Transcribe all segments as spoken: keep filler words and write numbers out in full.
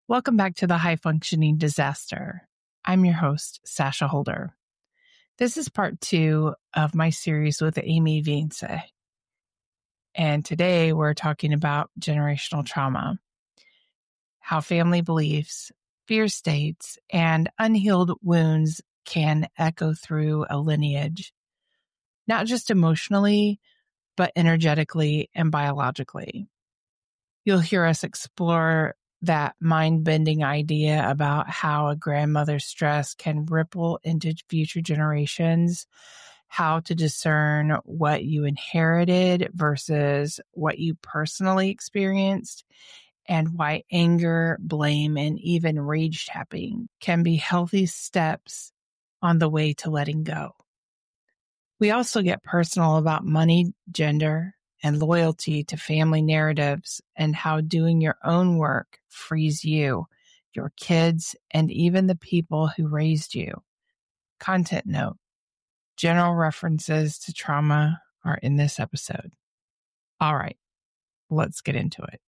Welcome back to the High Functioning Disaster. I'm your host, Sasha Holder. This is part two of my series with Amy Vince. And today we're talking about generational trauma, how family beliefs, fear states, and unhealed wounds can echo through a lineage, not just emotionally, but energetically and biologically. You'll hear us explore that mind-bending idea about how a grandmother's stress can ripple into future generations, how to discern what you inherited versus what you personally experienced, and why anger, blame, and even rage tapping can be healthy steps on the way to letting go. We also get personal about money, gender, and loyalty to family narratives and how doing your own work frees you, your kids, and even the people who raised you. Content note: general references to trauma are in this episode. All right, let's get into it.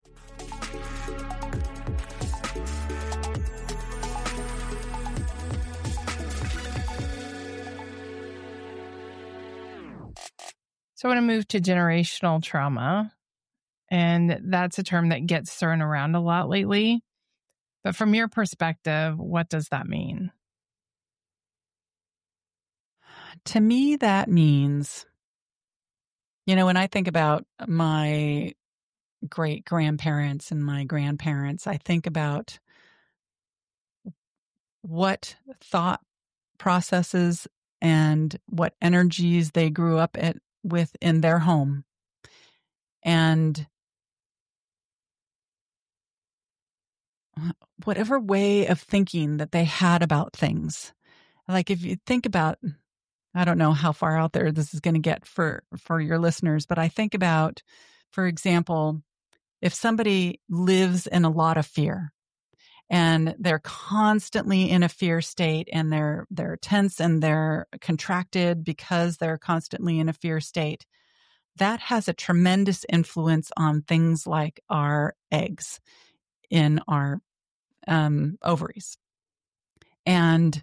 So I want to move to generational trauma. And that's a term that gets thrown around a lot lately. But from your perspective, what does that mean? To me, that means, you know, when I think about my great grandparents and my grandparents, I think about what thought processes and what energies they grew up at, with in their home. And whatever way of thinking that they had about things. Like if you think about, I don't know how far out there this is going to get for, for your listeners, but I think about, for example, if somebody lives in a lot of fear and they're constantly in a fear state and they're, they're tense and they're contracted because they're constantly in a fear state, that has a tremendous influence on things like our eggs in our um, ovaries. And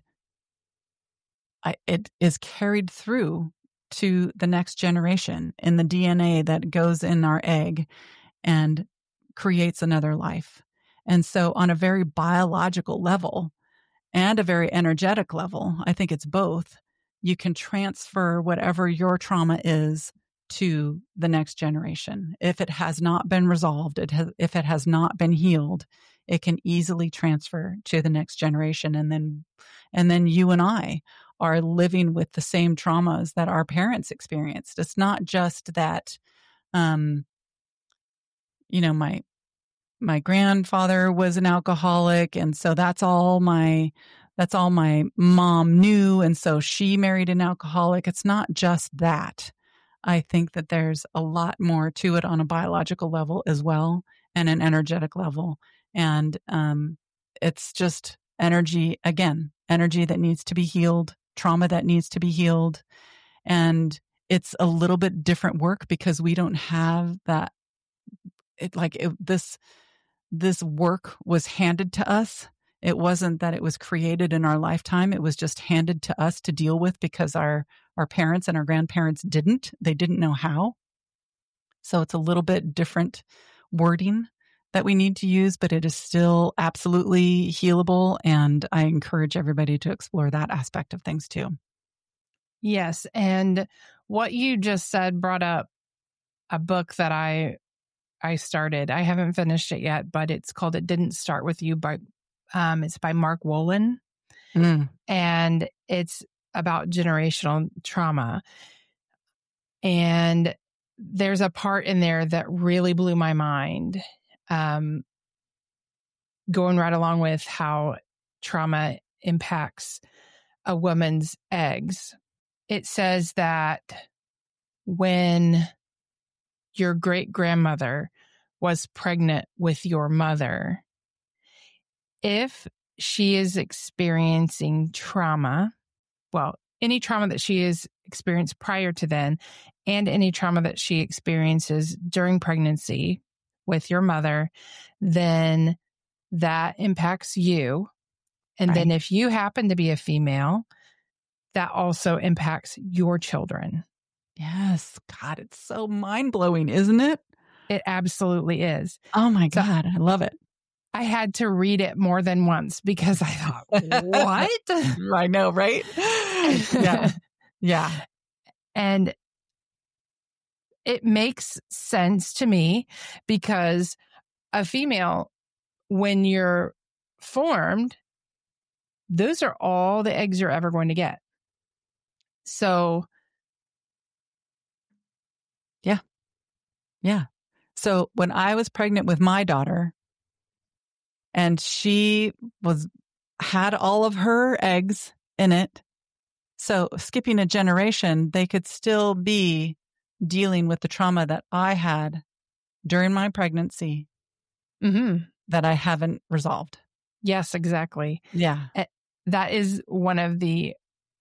I, it is carried through to the next generation in the D N A that goes in our egg and creates another life. And so on a very biological level and a very energetic level, I think it's both, you can transfer whatever your trauma is to the next generation. If it has not been resolved, it has, if it has not been healed, it can easily transfer to the next generation. And then, and then you and I are living with the same traumas that our parents experienced. It's not just that, um, you know, my, my grandfather was an alcoholic. And so that's all my, that's all my mom knew. And so she married an alcoholic. It's not just that. I think that there's a lot more to it on a biological level as well and an energetic level. And um, it's just energy, again, energy that needs to be healed, trauma that needs to be healed. And it's a little bit different work because we don't have that. It like it, this, this work was handed to us. It wasn't that it was created in our lifetime. It was just handed to us to deal with because our, our parents and our grandparents didn't. They didn't know how. So it's a little bit different wording that we need to use, but it is still absolutely healable. And I encourage everybody to explore that aspect of things too. Yes. And what you just said brought up a book that I I started. I haven't finished it yet, but it's called It Didn't Start With You by um it's by Mark Wolin. Mm. And it's about generational trauma. And there's a part in there that really blew my mind. Um, going right along with how trauma impacts a woman's eggs. It says that when your great grandmother was pregnant with your mother, if she is experiencing trauma, well, any trauma that she has experienced prior to then, and any trauma that she experiences during pregnancy with your mother, then that impacts you. And Right. then if you happen to be a female, that also impacts your children. Yes. God, it's so mind-blowing, isn't it? It absolutely is. Oh my So God, I love it. I had to read it more than once because I thought, what? I know, right? Yeah. Yeah. And it makes sense to me because a female, when you're formed, those are all the eggs you're ever going to get. So, yeah. Yeah. So when I was pregnant with my daughter and she was, had all of her eggs in it. So skipping a generation, they could still be dealing with the trauma that I had during my pregnancy mm-hmm. that I haven't resolved. Yes, exactly. Yeah. That is one of the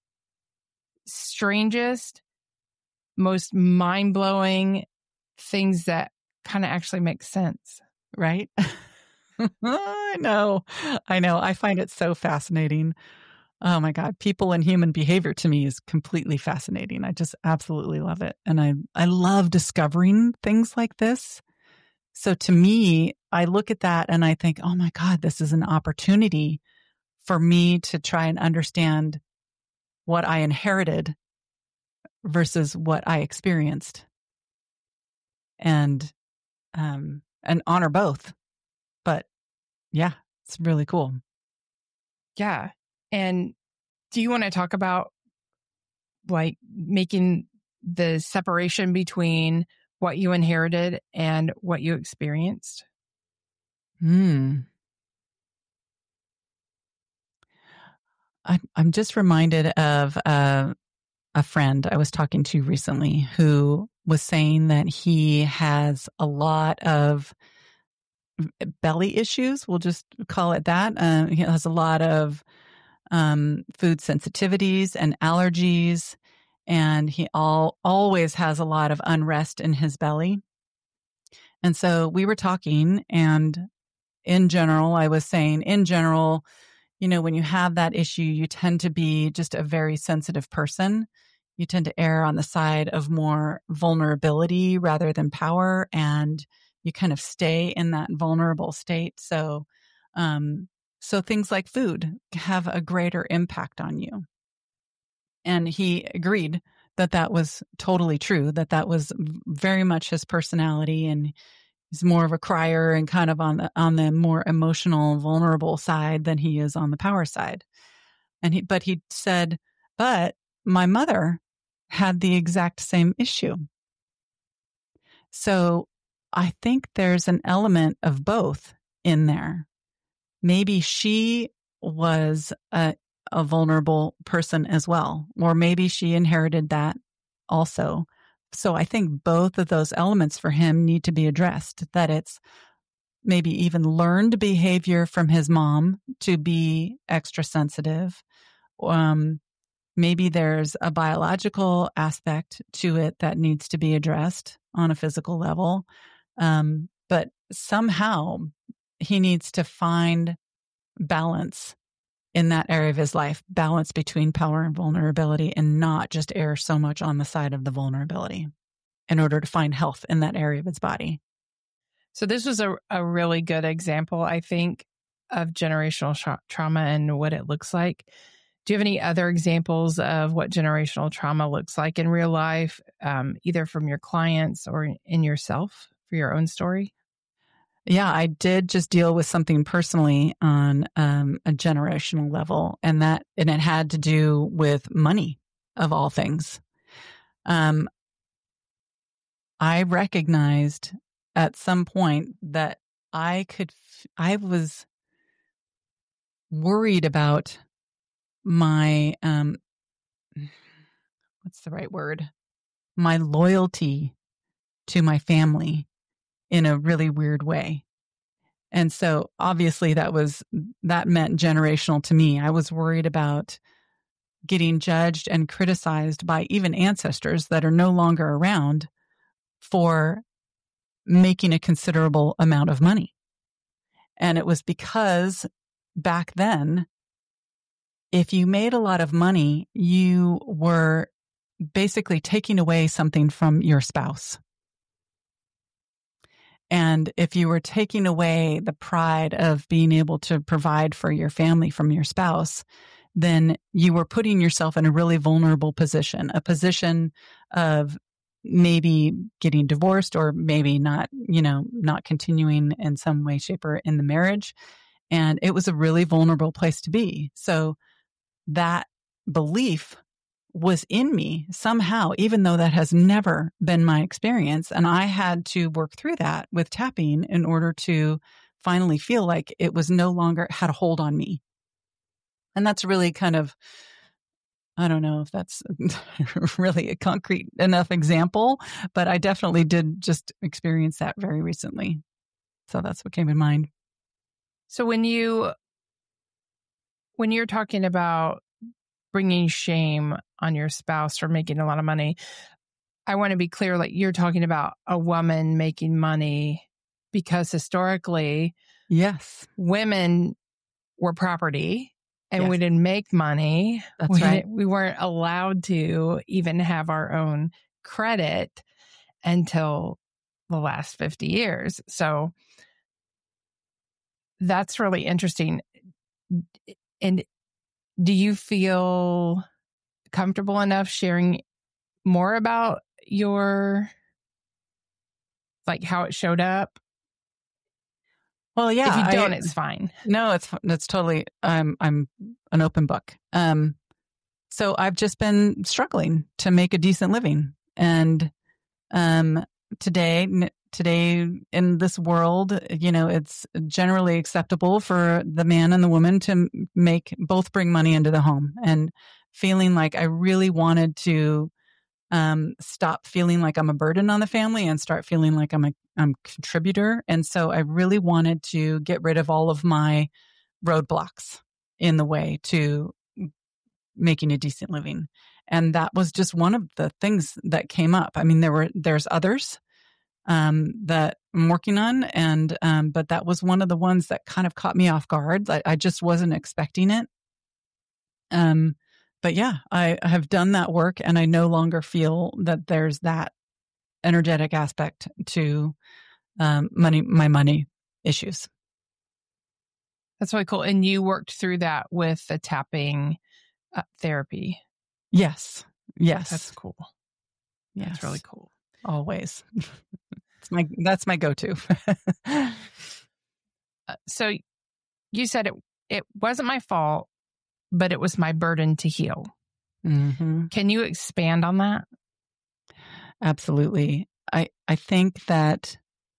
strangest, most mind-blowing things that kind of actually make sense. Right? I know. I know. I find it so fascinating. Oh my God. People and human behavior to me is completely fascinating. I just absolutely love it. And I, I love discovering things like this. So to me, I look at that and I think, oh my God, this is an opportunity for me to try and understand what I inherited versus what I experienced. And, um, and honor both. But yeah, it's really cool. Yeah. And do you want to talk about like making the separation between what you inherited and what you experienced? Hmm. I, I'm just reminded of uh, a friend I was talking to recently who was saying that he has a lot of belly issues. We'll just call it that. Uh, he has a lot of um, food sensitivities and allergies, and he all always has a lot of unrest in his belly. And so we were talking, and in general, I was saying, in general, you know, when you have that issue, you tend to be just a very sensitive person. You tend to err on the side of more vulnerability rather than power, and you kind of stay in that vulnerable state. So, um, so things like food have a greater impact on you. And he agreed that that was totally true, that that was very much his personality, and he's more of a crier and kind of on the on the more emotional, vulnerable side than he is on the power side. And he, but he said, but my mother had the exact same issue. So I think there's an element of both in there. Maybe she was a, a vulnerable person as well, or maybe she inherited that also. So I think both of those elements for him need to be addressed, that it's maybe even learned behavior from his mom to be extra sensitive. Um, maybe there's a biological aspect to it that needs to be addressed on a physical level. Um, but somehow he needs to find balance in that area of his life, balance between power and vulnerability, and not just err so much on the side of the vulnerability in order to find health in that area of his body. So this was a, a really good example, I think, of generational sh- trauma and what it looks like. Do you have any other examples of what generational trauma looks like in real life, um, either from your clients or in yourself for your own story? Yeah, I did just deal with something personally on um, a generational level, and that and it had to do with money, of all things. Um, I recognized at some point that I could, I was worried about my, um, what's the right word? My loyalty to my family in a really weird way. And so obviously that was, that meant generational to me. I was worried about getting judged and criticized by even ancestors that are no longer around for making a considerable amount of money. And it was because back then, if you made a lot of money, you were basically taking away something from your spouse. And if you were taking away the pride of being able to provide for your family from your spouse, then you were putting yourself in a really vulnerable position, a position of maybe getting divorced or maybe not, you know, not continuing in some way, shape, or in the marriage. And it was a really vulnerable place to be. So that belief was in me somehow, even though that has never been my experience. And I had to work through that with tapping in order to finally feel like it was no longer had a hold on me. And that's really kind of, I don't know if that's really a concrete enough example, but I definitely did just experience that very recently. So that's what came in mind. So when you, when you're talking about bringing shame on your spouse for making a lot of money, I want to be clear, like you're talking about a woman making money because historically, yes, women were property. And yes. we didn't make money. That's we, right. We weren't allowed to even have our own credit until the last fifty years. So that's really interesting. And do you feel comfortable enough sharing more about your, like how it showed up? Well, yeah. If you don't, I, it's fine. No, it's it's totally. I'm I'm an open book. Um, so I've just been struggling to make a decent living, and um, today today in this world, you know, it's generally acceptable for the man and the woman to make both bring money into the home, and feeling like I really wanted to um, stop feeling like I'm a burden on the family and start feeling like I'm a I'm a contributor. And so I really wanted to get rid of all of my roadblocks in the way to making a decent living. And that was just one of the things that came up. I mean, there were, there's others, um, that I'm working on. And, um, but that was one of the ones that kind of caught me off guard. I, I just wasn't expecting it. Um, but yeah, I have done that work and I no longer feel that there's that energetic aspect to um, money, my money issues. That's really cool. And you worked through that with the tapping uh, therapy. Yes. Yes. That's cool. Yes. That's really cool. Always. It's my, that's my go-to. uh, so you said it, it wasn't my fault, but it was my burden to heal. Mm-hmm. Can you expand on that? Absolutely. I, I think that,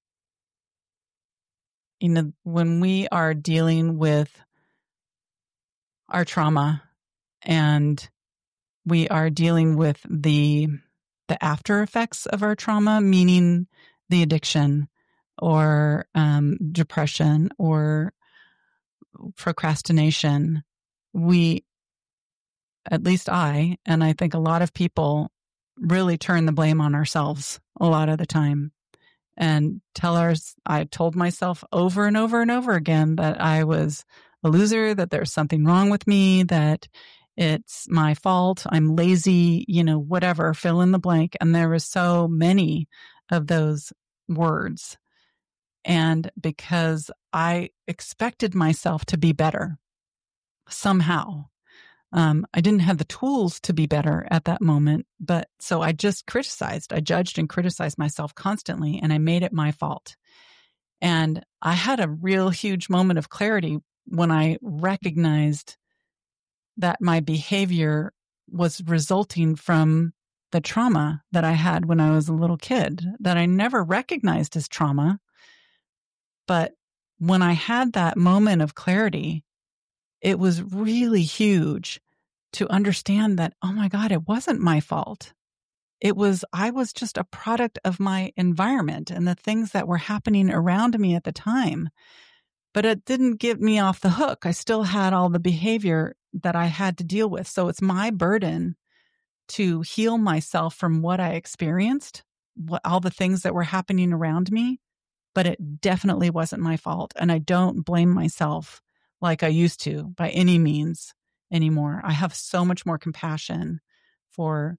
you know, when we are dealing with our trauma and we are dealing with the, the after effects of our trauma, meaning the addiction or um, depression or procrastination, we, at least I, and I think a lot of people really turn the blame on ourselves a lot of the time and tell us, I told myself over and over and over again that I was a loser, that there's something wrong with me, that it's my fault, I'm lazy, you know, whatever, fill in the blank. And there were so many of those words. And because I expected myself to be better somehow, Um, I didn't have the tools to be better at that moment, but so I just criticized, I judged and criticized myself constantly, and I made it my fault. And I had a real huge moment of clarity when I recognized that my behavior was resulting from the trauma that I had when I was a little kid, that I never recognized as trauma. But when I had that moment of clarity, it was really huge to understand that, oh my God, it wasn't my fault. It was, I was just a product of my environment and the things that were happening around me at the time. But it didn't get me off the hook. I still had all the behavior that I had to deal with. So it's my burden to heal myself from what I experienced, what, all the things that were happening around me. but it definitely wasn't my fault. And I don't blame myself like I used to by any means anymore. I have so much more compassion for,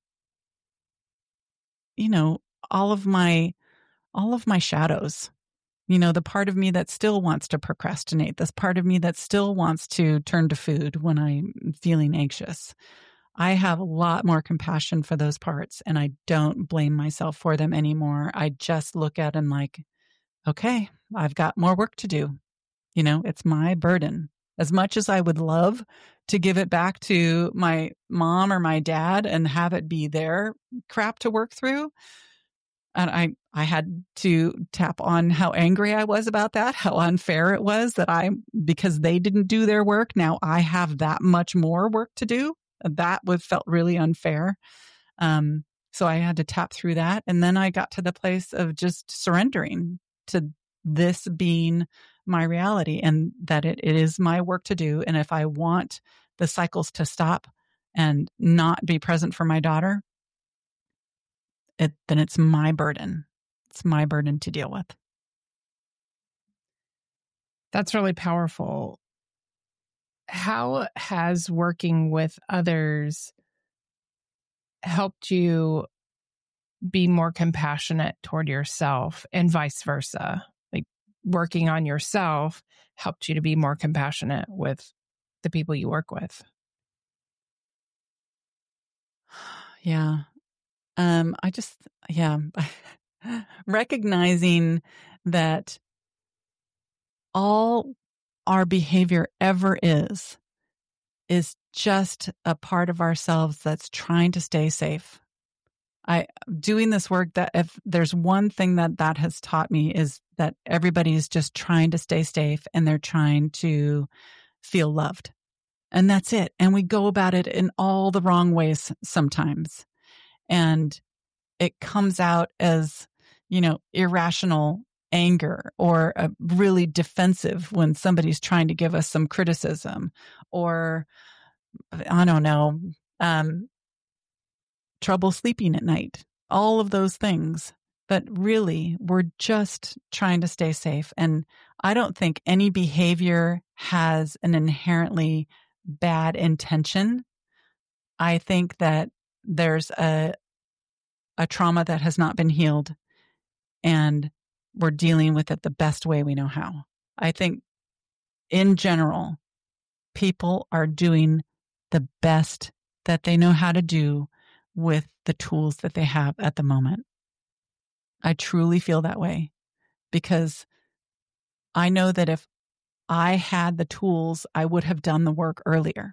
you know, all of my, all of my shadows. You know, the part of me that still wants to procrastinate, this part of me that still wants to turn to food when I'm feeling anxious. I have a lot more compassion for those parts, and I don't blame myself for them anymore. I just look at them like, okay, I've got more work to do. You know, it's my burden. As much as I would love to give it back to my mom or my dad and have it be their crap to work through, and I, I had to tap on how angry I was about that, how unfair it was that I, because they didn't do their work, now I have that much more work to do. That would felt really unfair. Um, so I had to tap through that. And then I got to the place of just surrendering to this being my reality and that it, it is my work to do. And if I want the cycles to stop and not be present for my daughter, It, then it's my burden. It's my burden to deal with. That's really powerful. How has working with others helped you be more compassionate toward yourself and vice versa? Like working on yourself helped you to be more compassionate with the people you work with. Yeah. Um, I just, yeah, recognizing that all our behavior ever is, is just a part of ourselves that's trying to stay safe. I, doing this work, that if there's one thing that that has taught me is that everybody is just trying to stay safe and they're trying to feel loved. And that's it. And we go about it in all the wrong ways sometimes. And it comes out as, you know, irrational anger or a really defensive when somebody's trying to give us some criticism or, I don't know, um, trouble sleeping at night, all of those things. But really, we're just trying to stay safe. And I don't think any behavior has an inherently bad intention. I think that there's a a trauma that has not been healed, and we're dealing with it the best way we know how. I think in general, people are doing the best that they know how to do with the tools that they have at the moment. I truly feel that way because I know that if I had the tools, I would have done the work earlier.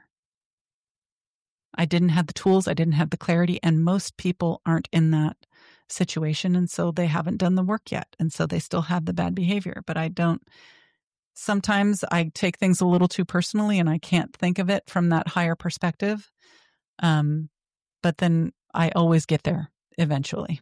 I didn't have the tools, I didn't have the clarity, and most people aren't in that situation, and so they haven't done the work yet, and so they still have the bad behavior. But I don't, sometimes I take things a little too personally, and I can't think of it from that higher perspective. Um, but then I always get there eventually.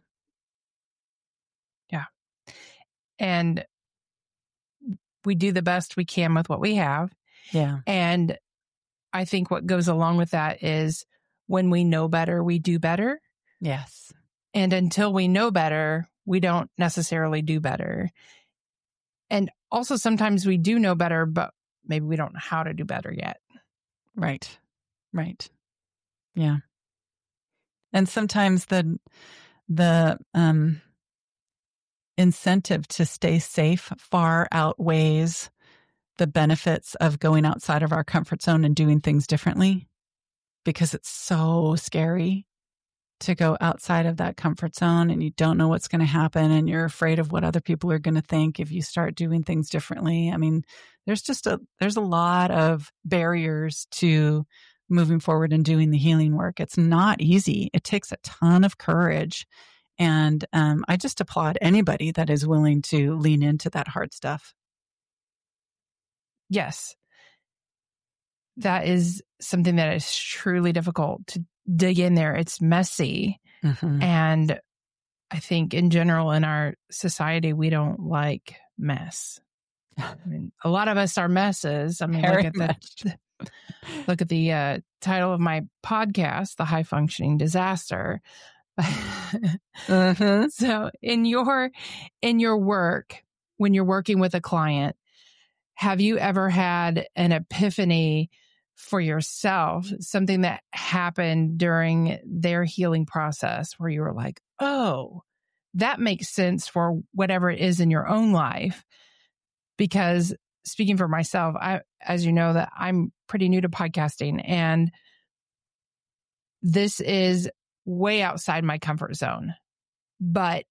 Yeah. And we do the best we can with what we have. Yeah. And I think what goes along with that is when we know better, we do better. Yes. And until we know better, we don't necessarily do better. And also sometimes we do know better, but maybe we don't know how to do better yet. Right. Right. Yeah. And sometimes the, the, um, incentive to stay safe far outweighs the benefits of going outside of our comfort zone and doing things differently, because it's so scary to go outside of that comfort zone and you don't know what's going to happen and you're afraid of what other people are going to think if you start doing things differently. I mean, there's just a, there's a lot of barriers to moving forward and doing the healing work. It's not easy. It takes a ton of courage. And um, I just applaud anybody that is willing to lean into that hard stuff. Yes. That is something that is truly difficult to dig in there. It's messy. Mm-hmm. And I think in general in our society, we don't like mess. I mean, a lot of us are messes. I mean, Very look at the, look at the uh, title of my podcast, The High Functioning Disaster. mm-hmm. So in your, in your work when you're working with a client, have you ever had an epiphany for yourself, something that happened during their healing process where you were like, oh, that makes sense for whatever it is in your own life? Because speaking for myself, I, as you know, that I'm pretty new to podcasting, and this is way outside my comfort zone. But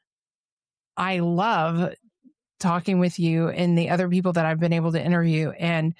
I love talking with you and the other people that I've been able to interview. And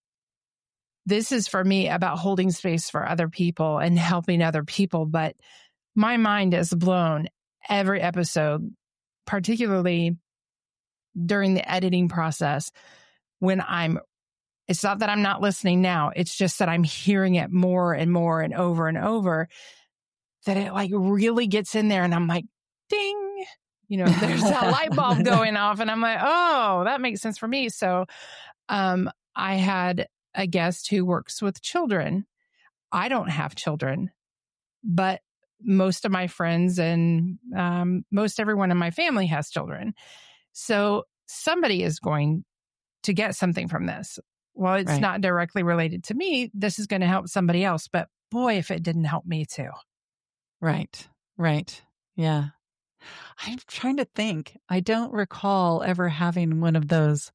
this is for me about holding space for other people and helping other people. But my mind is blown every episode, particularly during the editing process, when I'm, it's not that I'm not listening now. It's just that I'm hearing it more and more and over and over, that it like really gets in there and I'm like, ding, you know, there's that light bulb going off and I'm like, oh, that makes sense for me. So, um, I had a guest who works with children. I don't have children, but most of my friends and, um, most everyone in my family has children. So somebody is going to get something from this. Well, it's Right. not directly related to me. This is going to help somebody else. But boy, if it didn't help me too. Right. Right. Yeah. I'm trying to think. I don't recall ever having one of those,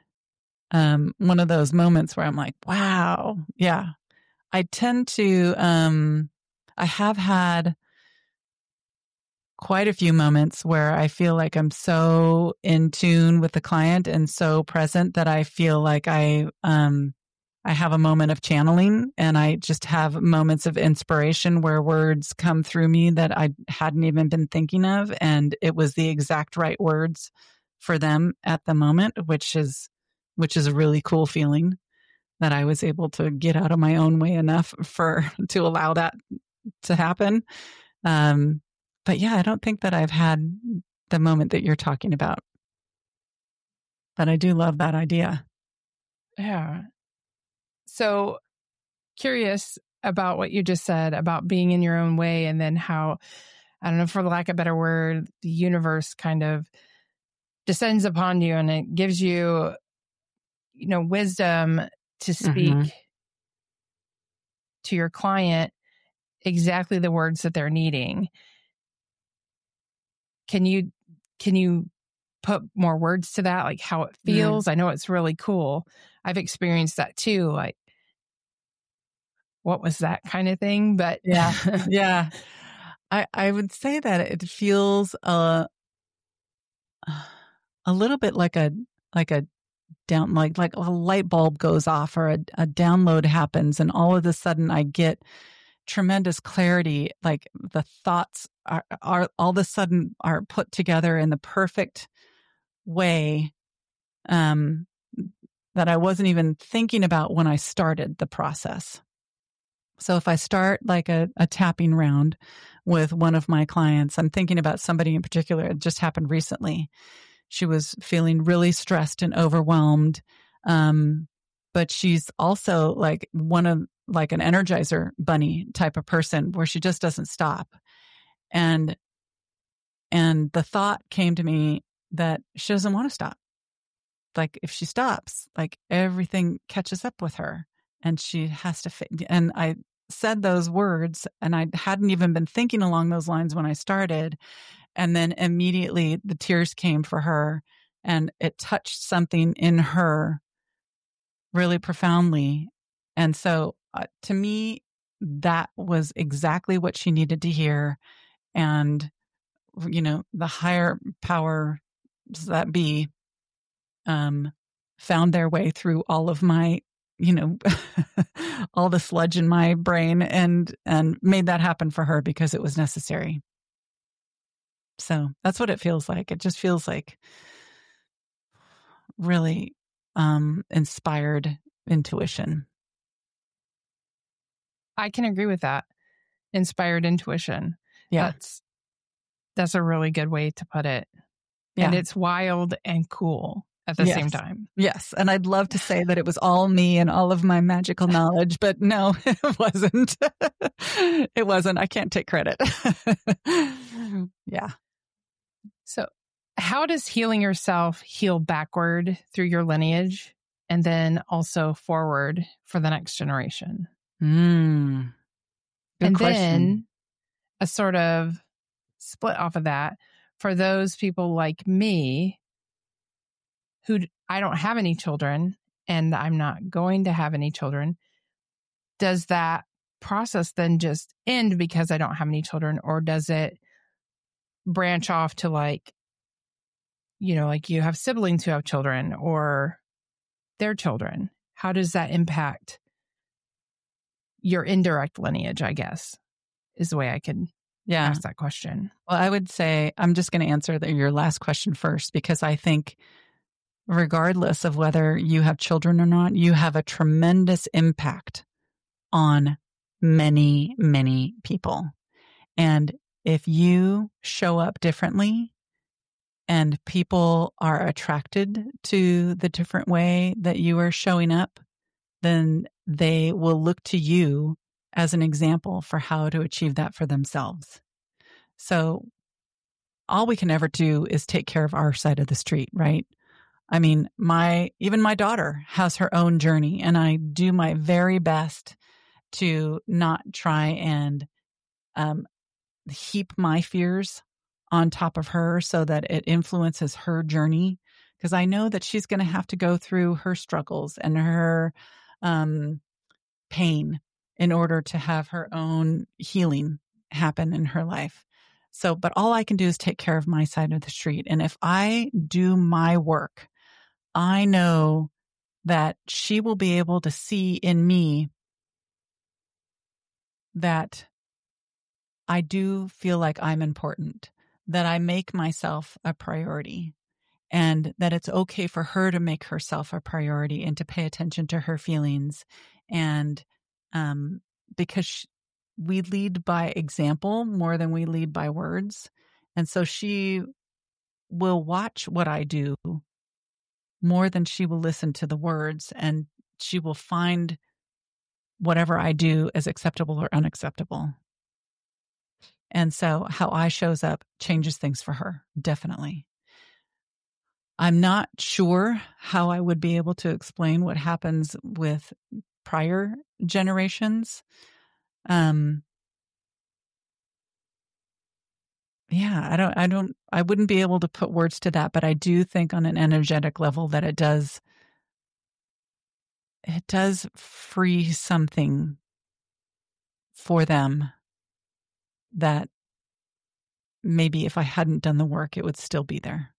um, one of those moments where I'm like, wow. Yeah. I tend to, um, I have had quite a few moments where I feel like I'm so in tune with the client and so present that I feel like I, um, I have a moment of channeling, and I just have moments of inspiration where words come through me that I hadn't even been thinking of. And it was the exact right words for them at the moment, which is, which is a really cool feeling that I was able to get out of my own way enough for, to allow that to happen. Um, but yeah, I don't think that I've had the moment that you're talking about, but I do love that idea. Yeah. So curious about what you just said about being in your own way, and then how, I don't know, for lack of a better word, the universe kind of descends upon you and it gives you, you know, wisdom to speak Mm-hmm. to your client exactly the words that they're needing. Can you, can you put more words to that? Like how it feels? Mm. I know it's really cool. I've experienced that too. Like, what was that kind of thing? But yeah, yeah. I, I would say that it feels a, a little bit like a, like a down, like, like a light bulb goes off or a, a download happens. And all of a sudden I get tremendous clarity. Like the thoughts are, are all of a sudden are put together in the perfect way, um, that I wasn't even thinking about when I started the process. So if I start like a, a tapping round with one of my clients, I'm thinking about somebody in particular. It just happened recently. She was feeling really stressed and overwhelmed. Um, but she's also like one of like an Energizer bunny type of person where she just doesn't stop. And, and the thought came to me that she doesn't want to stop. Like if she stops, like everything catches up with her and she has to, fa- and I said those words and I hadn't even been thinking along those lines when I started. And then immediately the tears came for her and it touched something in her really profoundly. And so uh, to me, that was exactly what she needed to hear. And, you know, the higher power that be, um, found their way through all of my, you know, all the sludge in my brain and, and made that happen for her because it was necessary. So that's what it feels like. It just feels like really, um, inspired intuition. I can agree with that. Inspired intuition. Yeah. That's, that's a really good way to put it. Yeah. And it's wild and cool at the yes. same time. Yes. And I'd love to say that it was all me and all of my magical knowledge, but no, it wasn't. It wasn't. I can't take credit. Yeah. So how does healing yourself heal backward through your lineage and then also forward for the next generation? Mm, good and question. Then a sort of split off of that for those people like me who I don't have any children and I'm not going to have any children. Does that process then just end because I don't have any children, or does it branch off to, like, you know, like you have siblings who have children or their children? How does that impact your indirect lineage, I guess, is the way I could Yeah. ask that question. Well, I would say I'm just going to answer the, your last question first, because I think regardless of whether you have children or not, you have a tremendous impact on many, many people. And if you show up differently and people are attracted to the different way that you are showing up, then they will look to you as an example for how to achieve that for themselves. So all we can ever do is take care of our side of the street, right? I mean, my, even my daughter has her own journey, and I do my very best to not try and um, heap my fears on top of her so that it influences her journey. Because I know that she's going to have to go through her struggles and her um, pain in order to have her own healing happen in her life. So, but all I can do is take care of my side of the street. And if I do my work, I know that she will be able to see in me that I do feel like I'm important, that I make myself a priority, and that it's okay for her to make herself a priority and to pay attention to her feelings. And um, because she, we lead by example more than we lead by words. And so she will watch what I do more than she will listen to the words, and she will find whatever I do as acceptable or unacceptable. And so how I shows up changes things for her, definitely. I'm not sure how I would be able to explain what happens with prior generations. Um, yeah, I don't, I don't, I wouldn't be able to put words to that, but I do think on an energetic level that it does, it does free something for them that maybe if I hadn't done the work, it would still be there.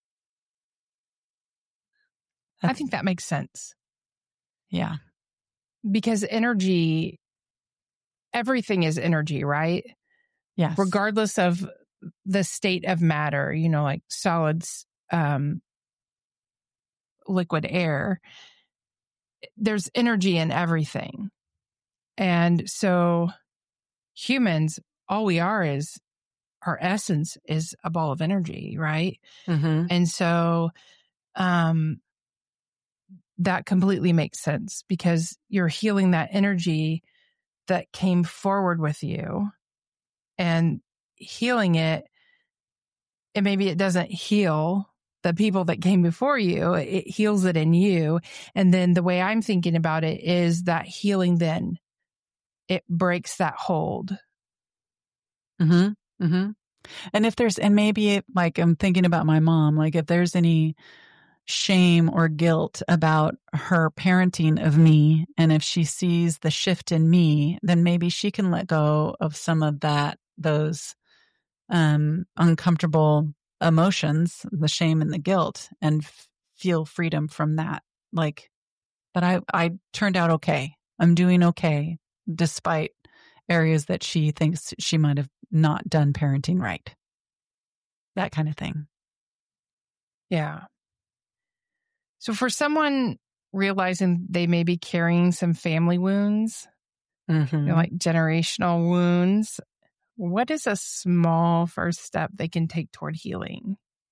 That's, I think that makes sense. Yeah. Because energy, everything is energy, right? Yes. Regardless of the state of matter, you know, like solids, um, liquid, air, there's energy in everything. And so humans, all we are is, our essence is a ball of energy, right? Mm-hmm. And so um, that completely makes sense, because you're healing that energy that came forward with you and healing it. And maybe it doesn't heal the people that came before you, it heals it in you. And then the way I'm thinking about it is that healing, then it breaks that hold. Mm-hmm. Mm-hmm. And if there's, and maybe it, like I'm thinking about my mom, like if there's any shame or guilt about her parenting of me, and if she sees the shift in me, then maybe she can let go of some of that, those um, uncomfortable emotions, the shame and the guilt, and f- feel freedom from that. Like, but I, I turned out okay. I'm doing okay, despite areas that she thinks she might have not done parenting right. That kind of thing. Yeah. So for someone realizing they may be carrying some family wounds, Mm-hmm. you know, like generational wounds, what is a small first step they can take toward healing?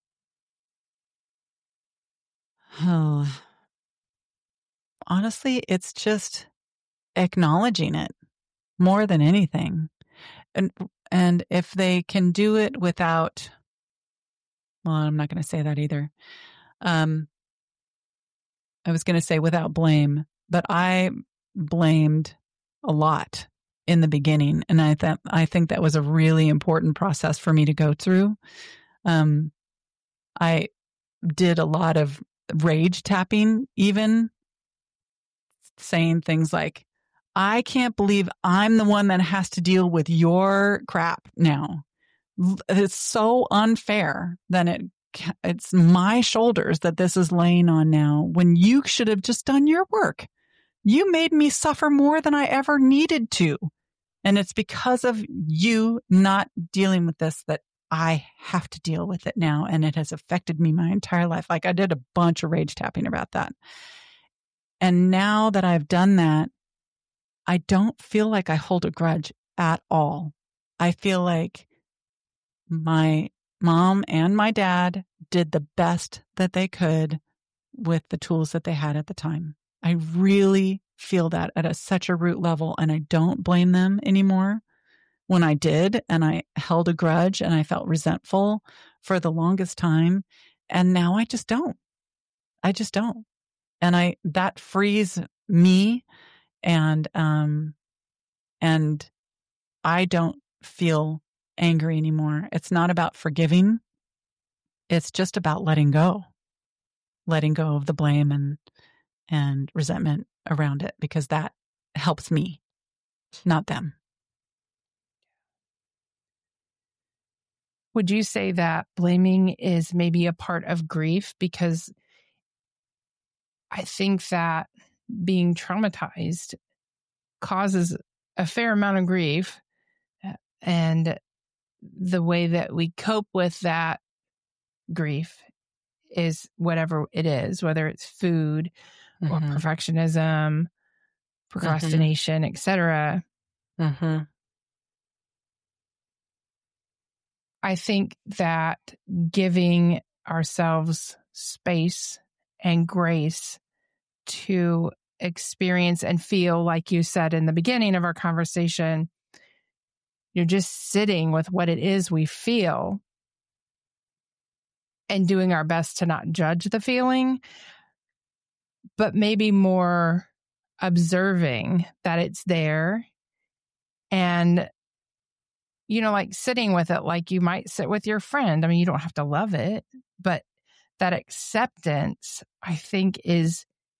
Oh, honestly, it's just acknowledging it more than anything. And, and if they can do it without well, I'm not going to say that either. Um, I was going to say without blame, but I blamed a lot in the beginning. And I thought, I think that was a really important process for me to go through. Um, I did a lot of rage tapping, even saying things like, I can't believe I'm the one that has to deal with your crap now. It's so unfair that it it's my shoulders that this is laying on now when you should have just done your work. You made me suffer more than I ever needed to. And it's because of you not dealing with this that I have to deal with it now. And it has affected me my entire life. Like I did a bunch of rage tapping about that. And now that I've done that, I don't feel like I hold a grudge at all. I feel like my mom and my dad did the best that they could with the tools that they had at the time. I really feel that at a, such a root level, and I don't blame them anymore. When I did, and I held a grudge and I felt resentful for the longest time, and now I just don't. I just don't. And I that frees me, and um and I don't feel angry anymore. It's not about forgiving. It's just about letting go. Letting go of the blame and and resentment around it, because that helps me, not them. Would you say that blaming is maybe a part of grief? Because I think that being traumatized causes a fair amount of grief, and the way that we cope with that grief is whatever it is, whether it's food mm-hmm. or perfectionism, procrastination, mm-hmm. et cetera. Mm-hmm. I think that giving ourselves space and grace to experience and feel, like you said in the beginning of our conversation, you're just sitting with what it is we feel and doing our best to not judge the feeling, but maybe more observing that it's there. And, you know, like sitting with it like you might sit with your friend. I mean, you don't have to love it, but that acceptance, I think, is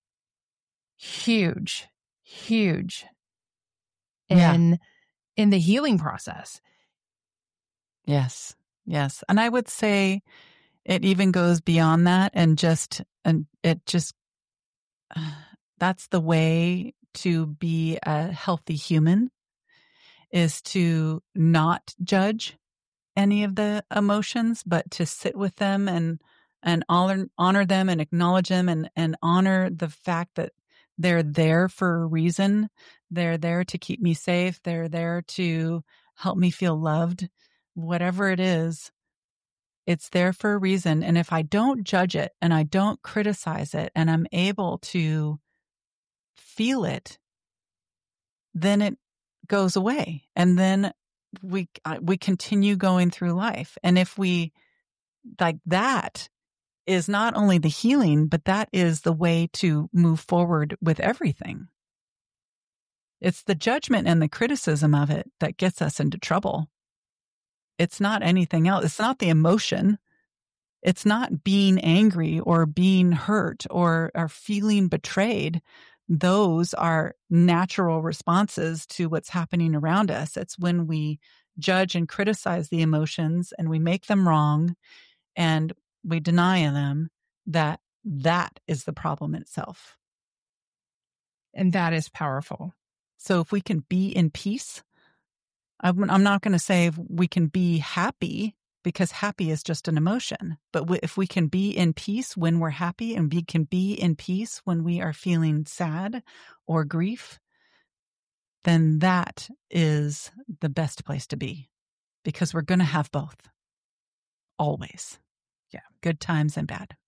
huge, huge yeah. in, in the healing process. Yes, yes. And I would say it even goes beyond that, and just, and it just, uh, that's the way to be a healthy human, is to not judge any of the emotions, but to sit with them and, and honor, honor them and acknowledge them, and, and honor the fact that they're there for a reason. They're there to keep me safe. They're there to help me feel loved. Whatever it is, it's there for a reason. And if I don't judge it and I don't criticize it and I'm able to feel it, then it goes away. And then we, we continue going through life. And if we, like, that is not only the healing, but that is the way to move forward with everything. It's the judgment and the criticism of it that gets us into trouble. It's not anything else. It's not the emotion. It's not being angry or being hurt or, or feeling betrayed. Those are natural responses to what's happening around us. It's when we judge and criticize the emotions and we make them wrong and we deny them, that that is the problem itself. And that is powerful. So if we can be in peace, I'm, I'm not going to say we can be happy, because happy is just an emotion. But if we can be in peace when we're happy, and we can be in peace when we are feeling sad or grief, then that is the best place to be, because we're going to have both. Always. Yeah. Good times and bad.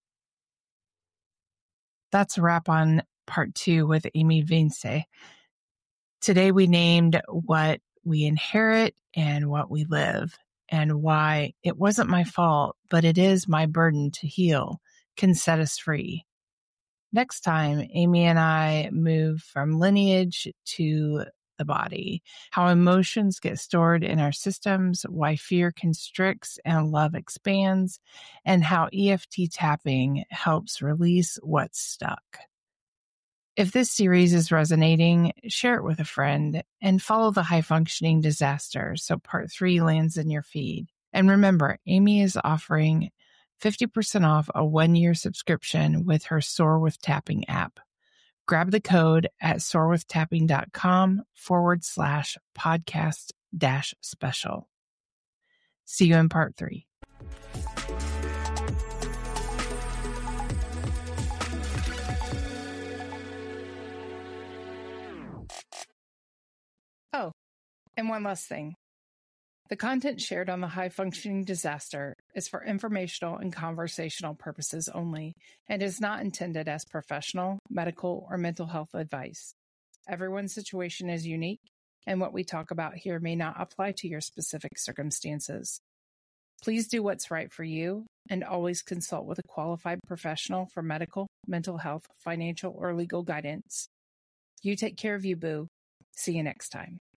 That's a wrap on part two with Amy Vainsay. Today we named what we inherit and what we live. and why it wasn't my fault, but it is my burden to heal can set us free. Next time, Amy and I move from lineage to the body, how emotions get stored in our systems, why fear constricts and love expands, and how E F T tapping helps release what's stuck. If this series is resonating, share it with a friend and follow the High Functioning Disaster so part three lands in your feed. And remember, Amy is offering fifty percent off a one-year subscription with her Soar with Tapping app. Grab the code at soarwithtapping.com forward slash podcast dash special. See you in part three. Oh, and one last thing. The content shared on the High Functioning Disaster is for informational and conversational purposes only and is not intended as professional, medical, or mental health advice. Everyone's situation is unique, and what we talk about here may not apply to your specific circumstances. Please do what's right for you and always consult with a qualified professional for medical, mental health, financial, or legal guidance. You take care of you, boo. See you next time.